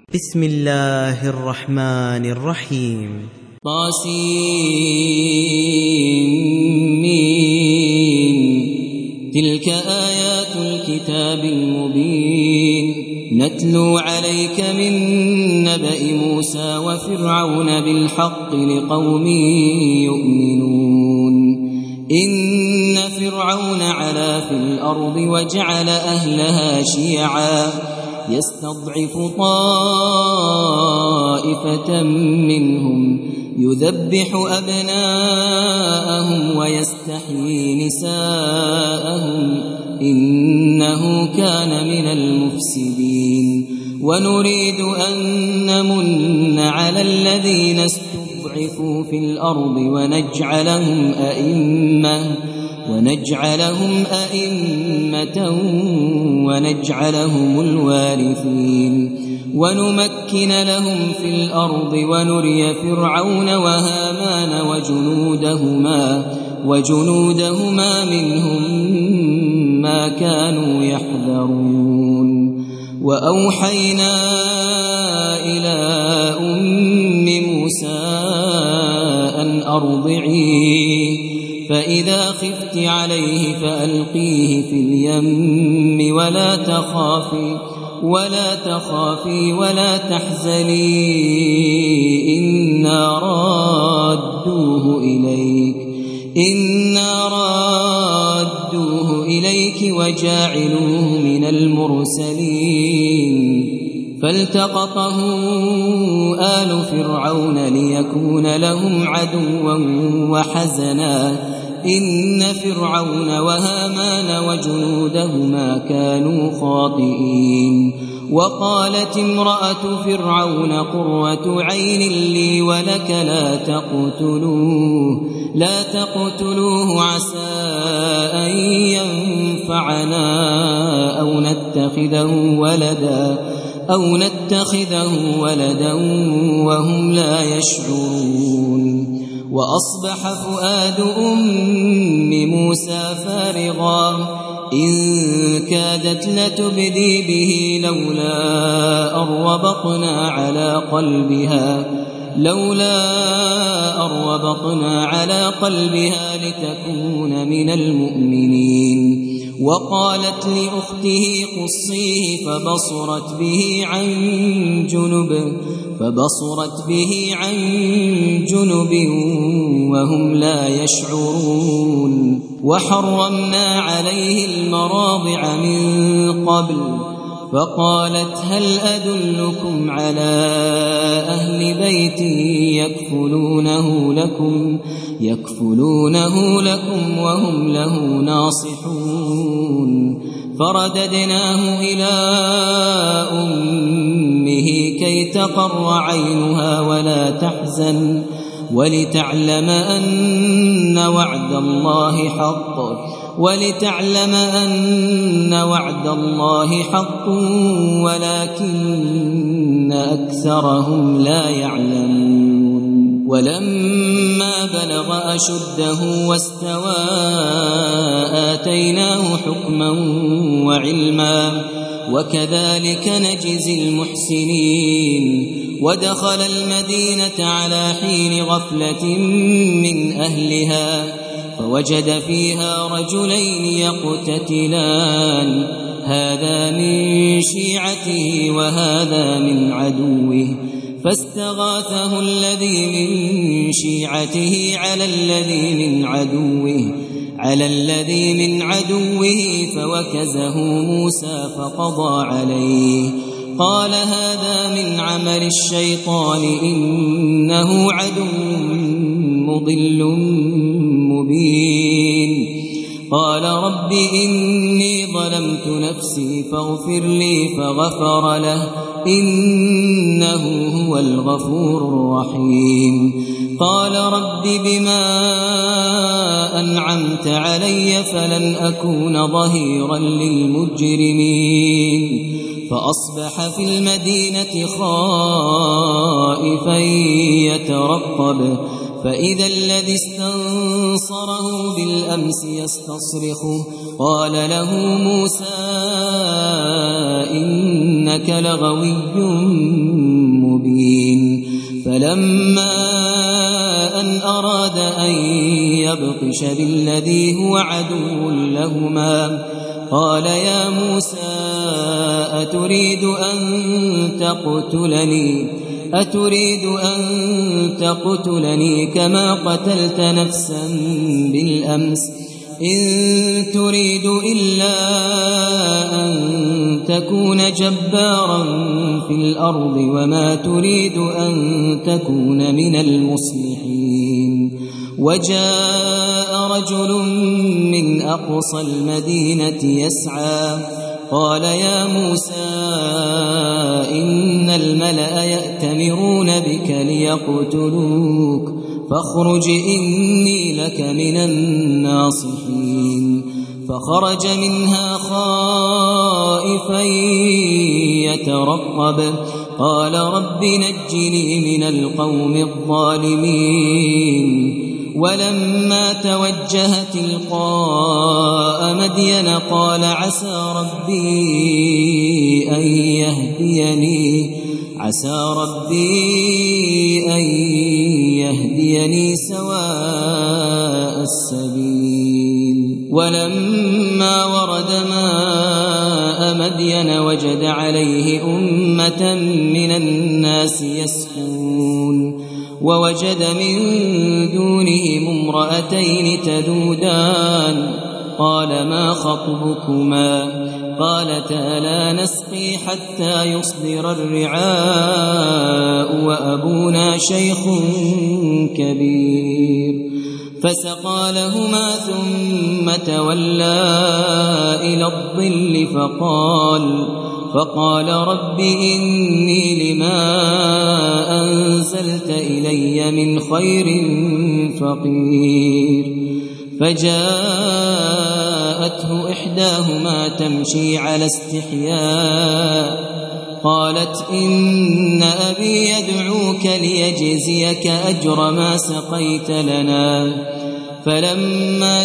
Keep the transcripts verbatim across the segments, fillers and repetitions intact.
بسم الله الرحمن الرحيم. طاسمين. تلك آيات الكتاب المبين نتلو عليك من نبأ موسى وفرعون بالحق لقوم يؤمنون. إن فرعون علا في الأرض وجعل أهلها شيعا يستضعف طائفة منهم يذبح أبناءهم ويستحيي نساءهم إنه كان من المفسدين. ونريد أن نمن على الذين استضعفوا في الأرض ونجعلهم أئمة ونجعلهم أئمة ونجعلهم الوارثين ونمكن لهم في الأرض ونري فرعون وهامان وجنودهما وجنودهما منهم ما كانوا يحذرون. وأوحينا إلى أم موسى أن أرضعيه فإذا خفت عليه فألقيه في اليم ولا تخافي ولا تخافي ولا تحزني إنا رادوه إليك إنا رادوه إليك وجاعلوه من المرسلين. فالتقطه آل فرعون ليكون لهم عدوا وحزنا إن فرعون وهامان وجنودهما كانوا خاطئين. وقالت امرأة فرعون قرة عين لي ولك لا تقتلوه لا تقتلوه عسى أن ينفعنا أو نتخذه ولدا أو نتخذه ولدا وهم لا يشعرون. وأصبح فؤاد أم موسى فارغا إن كادت لتبدي به لولا أن ربطنا على قلبها لولا أن ربطنا على قلبها لتكون من المؤمنين. وقالت لأخته قصيه فبصرت به عن جنب فبصرت به عن جنب وهم لا يشعرون. وحرمنا عليه المراضع من قبل فقالت هل أدلكم على أهل بيت يكفلونه لكم يكفلونه لكم وهم له ناصحون. فرددناه إلى أمه كي تقر عينها ولا تحزن ولتعلم أن وعد الله حق ولتعلم أن وعد الله حق ولكن أكثرهم لا يعلمون. ولما بلغ أشده واستوى آتيناه حكما وعلما وكذلك نجزي المحسنين. ودخل المدينة على حين غفلة من أهلها فوجد فيها رجلين يقتتلان هذا من شيعته وهذا من عدوه فاستغاثه الذي من شيعته على الذي من عدوه على الذي من عدوه فوكزه موسى فقضى عليه قال هذا من عمل الشيطان إنه عدو مضل مبين. قال رب إني ظلمت نفسي فاغفر لي فغفر له إنه هو الغفور الرحيم. قال رب بما أنعمت علي فلن أكون ظهيرا للمجرمين. فأصبح في المدينة خائفا يترقب فإذا الذي استنصره بالأمس يستصرخه قال له موسى إنك لغوي فلما أن أراد أن يبطش بالذي هو عدو لهما قال يا موسى أتريد أن تقتلني أتريد أن تقتلني كما قتلت نفسا بالأمس إن تريد إلا أن تكون جبارا في الأرض وما تريد أن تكون من المصلحين وجاء رجل من أقصى المدينة يسعى قال يا موسى إن الملأ يأتمرون بك ليقتلوك فاخرج إني لك من الناصحين فخرج منها خائفا يترقب قال رب نجني من القوم الظالمين ولما توجه تلقاء مدين قال عسى ربي أن يهديني عسى ربي أن يهديني سواء السبيل ولما ورد ماء مدين وجد عليه أمة من الناس يسقون ووجد من دونهم امرأتين تذودان قال ما خطبكما قالتا لا نسقي حتى يصدر الرعاء وأبونا شيخ كبير فسقى لهما ثم تولى إلى الظل فقال فقال رب إني لما أنزلت إلي من خير فقير فجاءته إحداهما تمشي على استحياء قالت إن أبي يدعوك ليجزيك أجر ما سقيت لنا فلما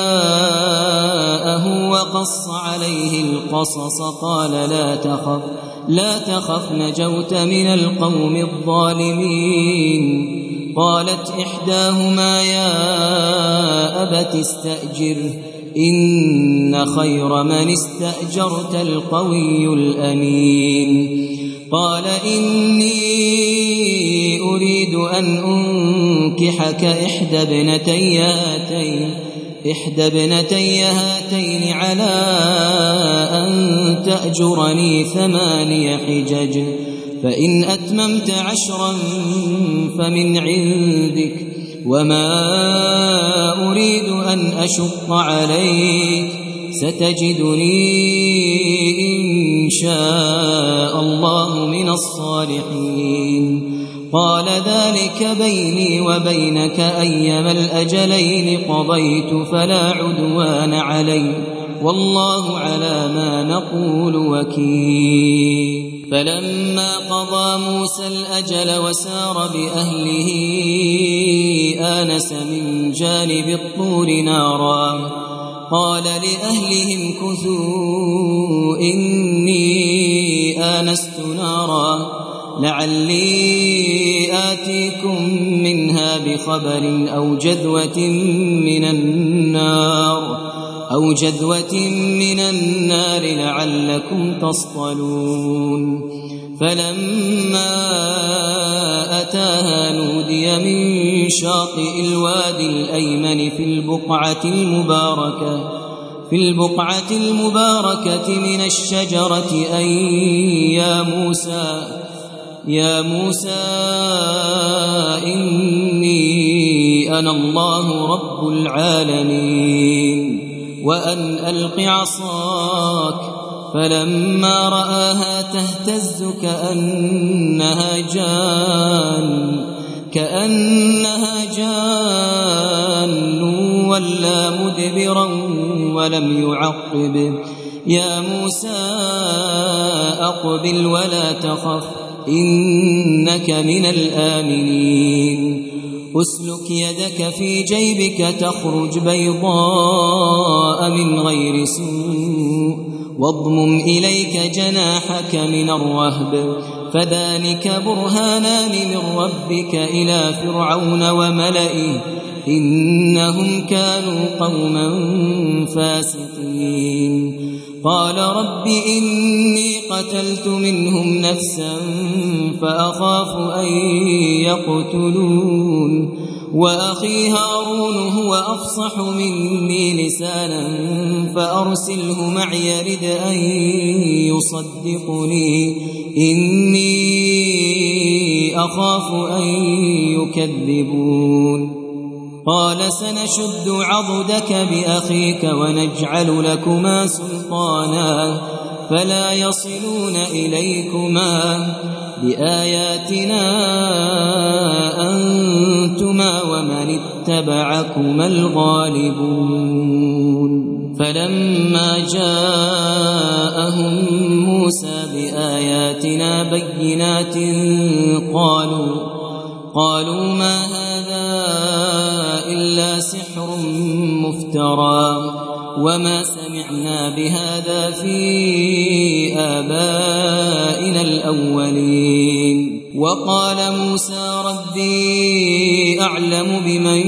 جاءه وقص عليه القصص قال لا تخف لا تخف نجوت من القوم الظالمين قالت إحداهما يا أبت استأجره إن خير من استأجرت القوي الأمين قال إني أريد أن أنكحك إحدى ابنتي هاتين إحدى ابنتي هاتين على أن تأجرني ثماني حجج فإن أتممت عشرا فمن عندك وما أريد أن أشق عليك ستجدني إن شاء الله من الصالحين قال ذلك بيني وبينك أيما الأجلين قضيت فلا عدوان علي والله على ما نقول وكيل فلما قضى موسى الأجل وسار بأهله آنس من جانب الطور نارا قال لأهلهم كثوا إني آنست نارا لعلي آتيكم منها بخبر أو جذوة من النار أو جذوة من النار لعلكم تصطلون فلما أتاها نودي من شاطئ الوادي الأيمن في البقعة المباركة في البقعة المباركة من الشجرة أي يا موسى يا موسى إني أنا الله رب العالمين وأن ألق عصاك فلما رآها تهتز كأنها جان كأنها جان ولا مدبرا ولم يعقب يا موسى أقبل ولا تخف إنك من الآمنين أسلك يدك في جيبك تخرج بيضاء من غير سوء واضمم إليك جناحك من الرهب فذلك برهانان من ربك إلى فرعون وملئه إنهم كانوا قوما فاسقين قال رب إني قتلت منهم نفسا فأخاف أن يقتلون وأخي هارون هو أفصح مني لسانا فأرسله معي يرد أن يصدقني إني أخاف أن يكذبون قال سنشد عضدك بأخيك ونجعل لكما سلطانا فلا يصلون إليكما بآياتنا أنتما ومن اتبعكما الغالبون فلما جاءهم موسى بآياتنا بينات قالوا قالوا ما هذا إلا سحر مفترى وما سمعنا بهذا في آبائنا الأولين وقال موسى ربي أعلم بمن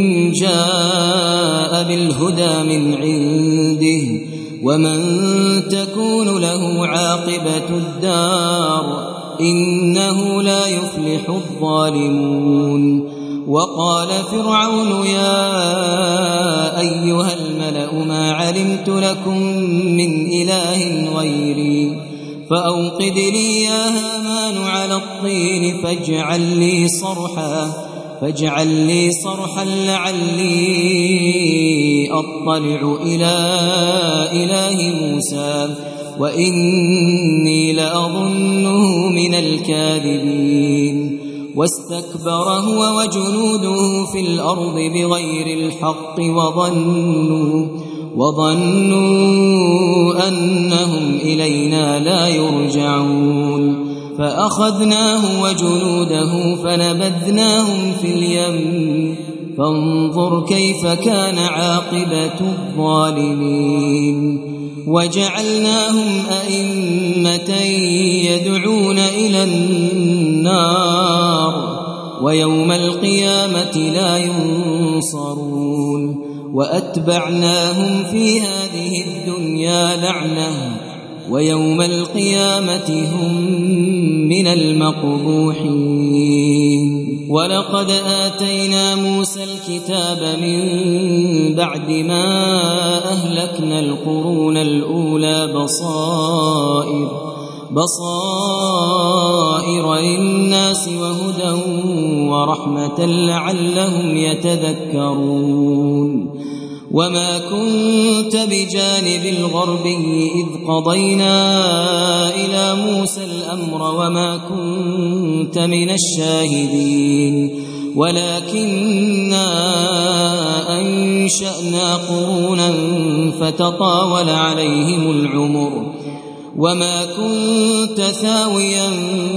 جاء بالهدى من عنده ومن تكون له عاقبة الدار إنه لا يفلح الظالمون وقال فرعون يا أيها الملأ ما علمت لكم من إله غيري فأوقد لي يا هامان على الطين فاجعل لي صرحا فاجعل لي صرحا لعلي أطلع إلى إله موسى وإني لأظنه من الكاذبين واستكبر هو وجنوده في الأرض بغير الحق وظنوا وظنوا أنهم إلينا لا يرجعون فأخذناه وجنوده فنبذناهم في اليم فانظر كيف كان عاقبة الظالمين وجعلناهم أئمة يدعون إلى النار ويوم القيامة لا ينصرون وأتبعناهم في هذه الدنيا لعنة ويوم القيامة هم من المقبوحين ولقد آتينا موسى الكتاب من بعد ما أهلكنا القرون الأولى بصائر بصائر للناس وهدى ورحمة لعلهم يتذكرون وما كنت بجانب الغربي إذ قضينا إلى موسى الأمر وما كنت من الشاهدين ولكننا أنشأنا قرونا فتطاول عليهم العمر وما كنت ثاويا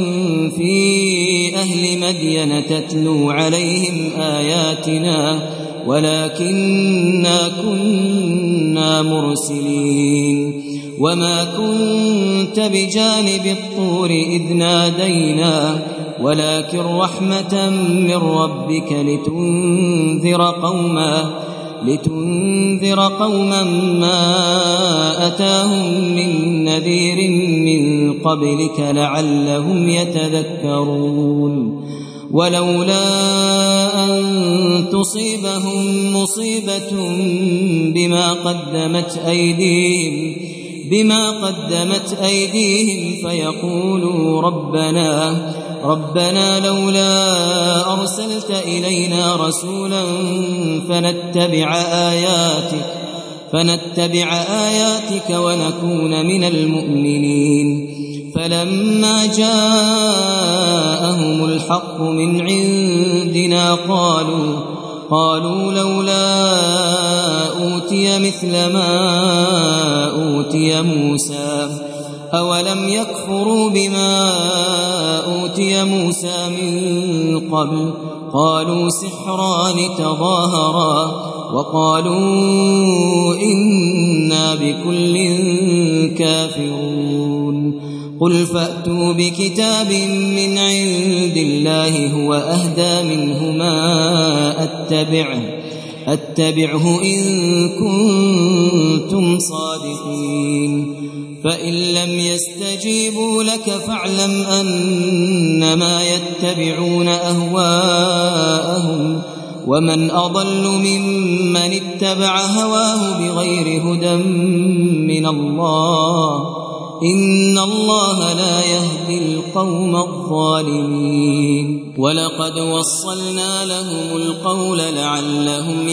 في أهل مدين تتلو عليهم آياتنا ولكننا كنا مرسلين وما كنت بجانب الطور إذ نادينا ولكن رحمة من ربك لتنذر قوما لتنذر قوما ما أتاهم من نذير من قبلك لعلهم يتذكرون ولولا أن تصيبهم مصيبة بما قدمت أيديهم بما قدمت أيديهم فيقولوا ربنا ربنا لولا أرسلت إلينا رسولا فنتبع آياتك فنتبع آياتك ونكون من المؤمنين فلما جاءهم الحق من عندنا قالوا قالوا لولا أوتي مثل ما أوتي موسى أولم يكفروا بما أوتي موسى من قبل قالوا سحران تظاهرا وقالوا إنا بكل كافرون قل فأتوا بكتاب من عند الله هو أهدى منهما أتبعه أتبعه إن كنتم صادقين فإن لم يستجيبوا لك فاعلم أنما يتبعون أهواءهم ومن أضل ممن اتبع هواه بغير هدى من الله إن الله لا يهدي القوم الظالمين ولقد وصلنا لهم القول لعلهم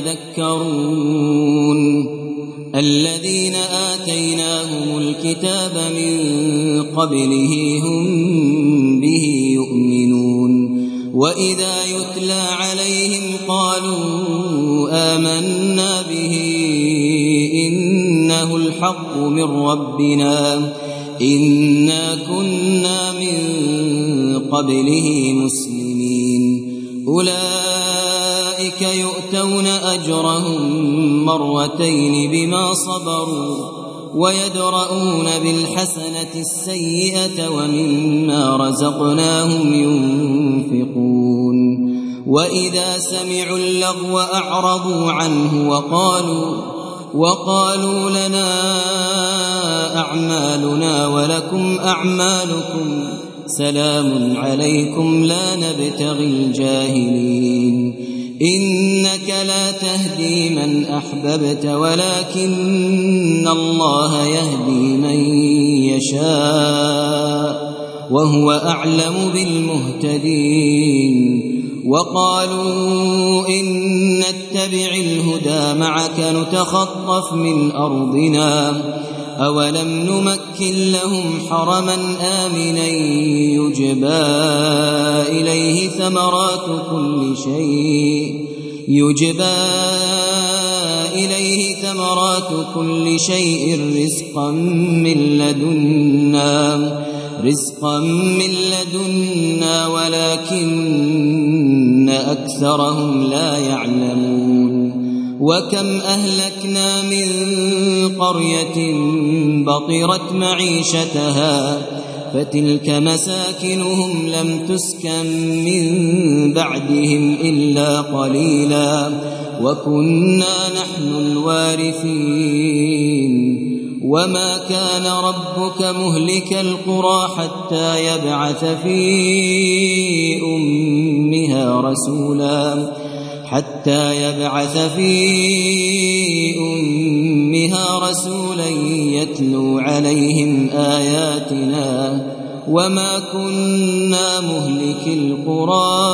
يتذكرون الذين آتيناهم الكتاب من قبله هم به يؤمنون وإذا يتلى عليهم قالوا آمنا به إنه الحق من ربنا إنا كنا من قبله مسلمين أولئك يؤتون أجرهم مرتين بما صبروا ويدرؤون بالحسنة السيئة ومما رزقناهم ينفقون وإذا سمعوا اللغو أعرضوا عنه وقالوا وقالوا لنا أعمالنا ولكم أعمالكم سلام عليكم لا نبتغي الجاهلين إنك لا تهدي من أحببت ولكن الله يهدي من يشاء وهو أعلم بالمهتدين وقالوا إن نتبع الهدى معك نتخطف من أرضنا أولم نمكن لهم حرما آمنا يجبى إليه ثمرات كل شيء يجبى إليه ثمرات كل شيء رزقا من لدنا رزقا من لدنا ولكن أكثرهم لا يعلمون وكم أهلكنا من قرية بطرت معيشتها فتلك مساكنهم لم تسكن من بعدهم إلا قليلا وكنا نحن الوارثين وما كان ربك مهلك القرى حتى يبعث في أمها رسولا حتى يبعث في أمها رسولا يتلو عليهم آياتنا وما كنا مهلك القرى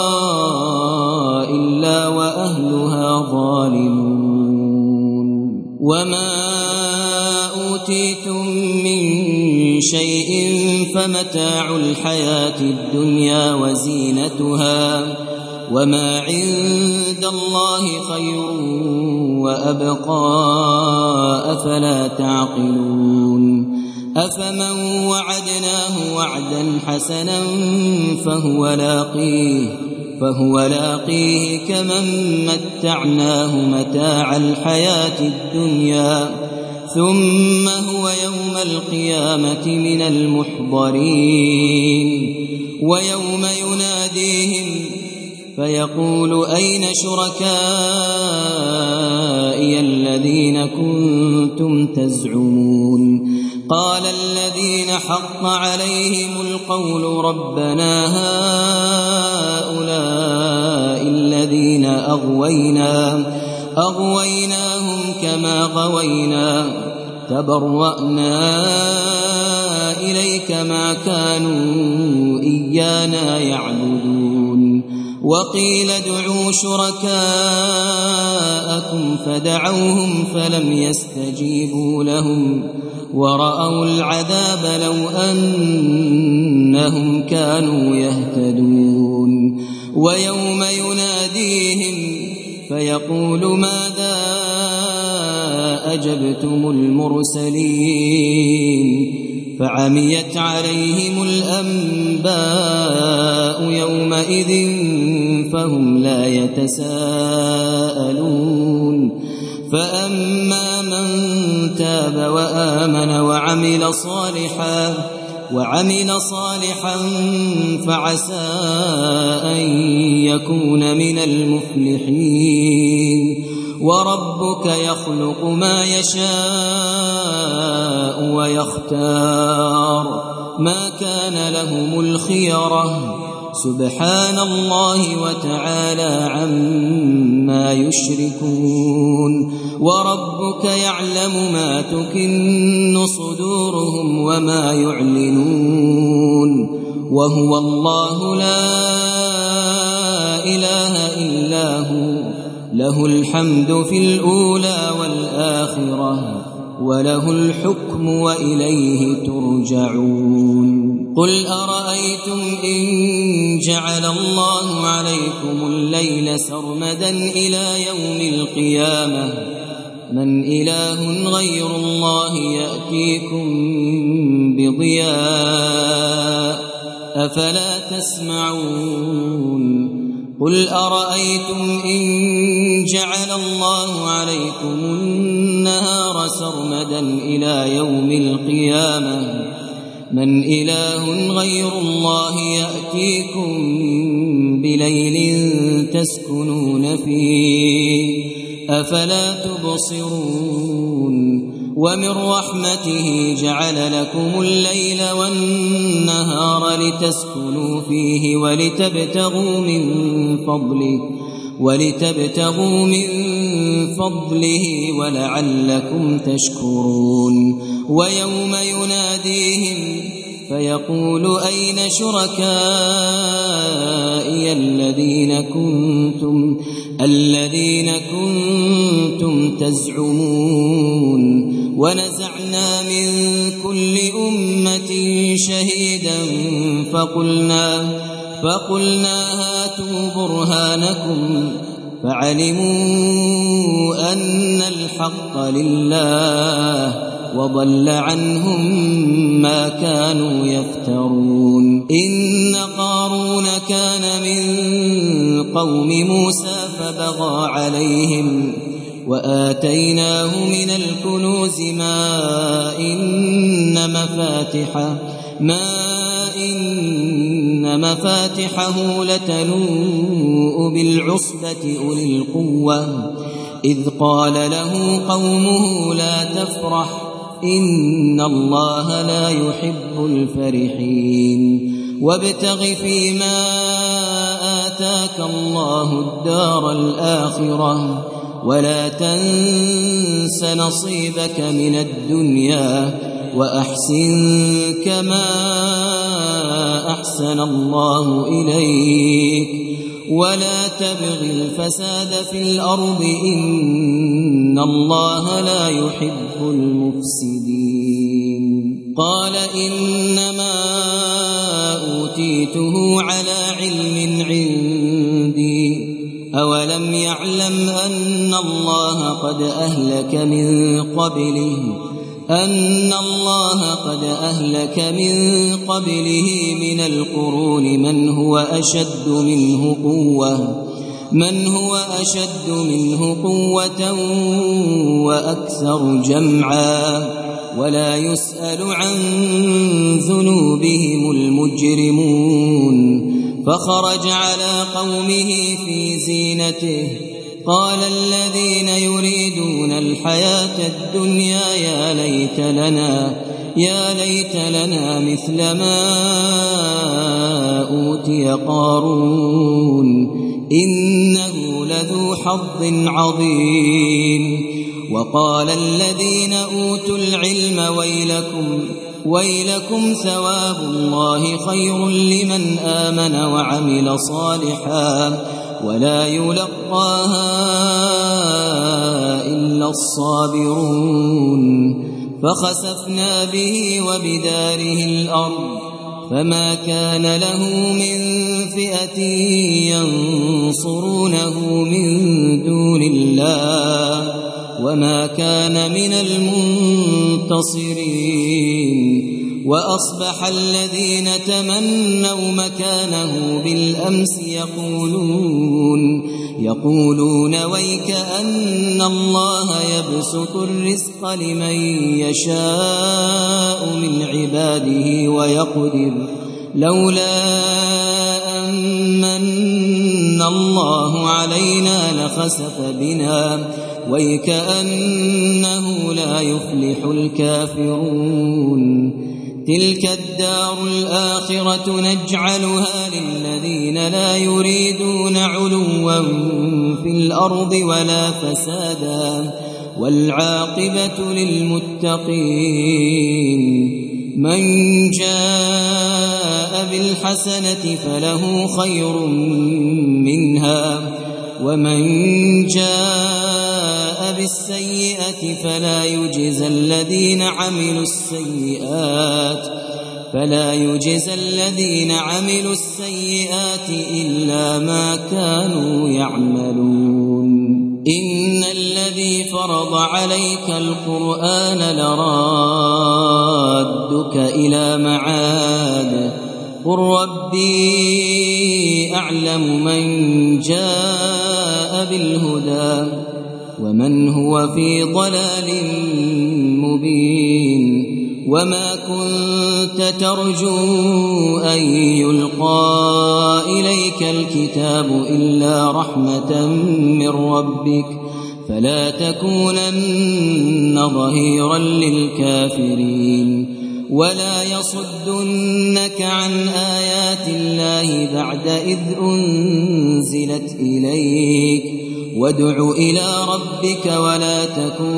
إلا وأهلها ظالمون وما أوتيتم من شيء فمتاع الحياة الدنيا وزينتها وما عند الله خير وأبقى أفلا تعقلون أفمن وعدناه وعدا حسنا فهو لاقيه فهو لاقيه كمن متعناه متاع الحياة الدنيا ثم هو يوم القيامة من المحضرين ويوم يناديهم فيقول أين شركائي الذين كنتم تزعمون قال الذين حق عليهم القول ربنا هؤلاء الذين أغوينا أغويناهم كما غوينا تبرأنا إليك ما كانوا إيانا يعبدون وقيل ادعوا شركاءكم فدعوهم فلم يستجيبوا لهم ورأوا العذاب لو أنهم كانوا يهتدون ويوم يناديهم فيقول ماذا أجبتم المرسلين فعميت عليهم الأنباء يومئذ فهم لا يتساءلون فأما من تاب وآمن وعمل صالحا وعمل صالحا فعسى أن يكون من المفلحين وربك يخلق ما يشاء ويختار ما كان لهم الخيرة سبحان الله وتعالى عما يشركون وربك يعلم ما تكن صدورهم وما يعلنون وهو الله لا إله إلا هو له الحمد في الأولى والآخرة وله الحكم وإليه ترجعون قل أرأيتم إن جعل الله عليكم الليل سرمدا إلى يوم القيامة من إله غير الله يأتيكم بضياء أفلا تسمعون قل أرأيتم إن جعل الله عليكم النهار سرمدا إلى يوم القيامة من إله غير الله يأتيكم بليل تسكنون فيه أفلا تبصرون ومن رحمته جعل لكم الليل والنهار لتسكنوا فيه ولتبتغوا من فضله ولتبتغوا من فضله ولعلكم تشكرون ويوم يناديهم فيقول أين شركائي الذين كنتم الذين كنتم تزعمون ونزعنا من كل أمة شهيدا فقلنا فقلنا هاتوا برهانكم فعلموا أن الحق لله وضل عنهم ما كانوا يفترون إن قارون كان من قوم موسى فبغى عليهم وآتيناه من الكنوز ما إن مفاتحه ما إن مفاتحه لتنوء بالعصبة أولي القوة إذ قال له قومه لا تفرح إن الله لا يحب الفرحين وابتغ فيما آتاك الله الدار الآخرة ولا تنس نصيبك من الدنيا وأحسن كما أحسن الله إليك ولا تبغ الفساد في الأرض إن الله لا يحب المفسدين قال إنما أوتيته على علم عندي أولم يعلم أن الله قد أهلك من قبله أن الله قد أهلك من قبله من القرون من هو أشد منه قوة من هو أشد منه قوة وأكثر جمعا ولا يسأل عن ذنوبهم المجرمون فخرج على قومه في زينته قال الذين يريدون الحياة الدنيا يا ليت لنا يا ليت لنا مثل ما أوتي قارون إنه لذو حظ عظيم وقال الذين أوتوا العلم ويلكم ويلكم ثواب الله خير لمن آمن وعمل صالحا ولا يلقاها إلا الصابرون فخسفنا به وبداره الأرض فما كان له من فئة ينصرونه من دون الله وما كان من المنتصرين وأصبح الذين تمنوا مكانه بالأمس يقولون يقولون ويك أن الله يبسط الرزق لمن يشاء من عباده ويقدر لولا أن من الله علينا لخسف بنا ويكأنه لا يفلح الكافرون تلك الدار الآخرة نجعلها للذين لا يريدون علوا في الأرض ولا فسادا والعاقبة للمتقين من جاء بالحسنة فله خير منها ومن جاء بالسيئة فلا يجزى الذين عملوا السيئات فلا يجزى الذين عملوا السيئات إلا ما كانوا يعملون إن الذي فرض عليك القرآن لرادك إلى معاد قل ربي أعلم من جاء بالهدى ومن هو في ضلال مبين وما كنت ترجو أن يلقى إليك الكتاب إلا رحمة من ربك فلا تكونن ظهيرا للكافرين ولا يصدنك عن آيات الله بعد إذ أنزلت إليك وادع إلى ربك ولا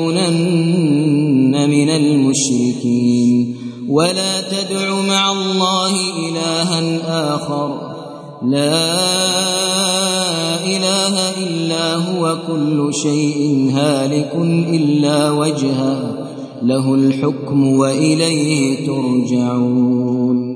تكونن من المشركين ولا تدع مع الله إلها آخر لا إله إلا هو كل شيء هالك إلا وجهه له الحكم وإليه ترجعون